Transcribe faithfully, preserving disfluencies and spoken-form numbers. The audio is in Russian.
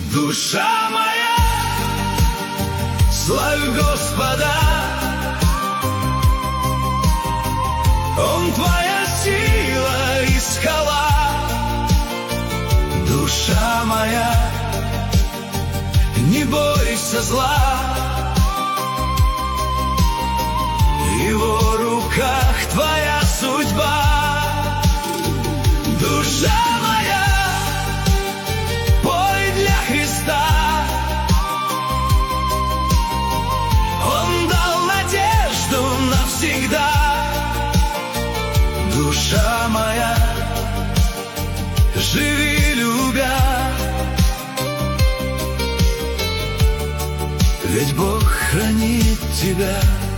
Душа моя, славь Господа, Он твоя сила и скала. Душа моя, не бойся зла, в Его руках твоя судьба. Душа моя, пой для Христа, Он дал надежду навсегда. Душа моя, живи любя, ведь Бог хранит тебя.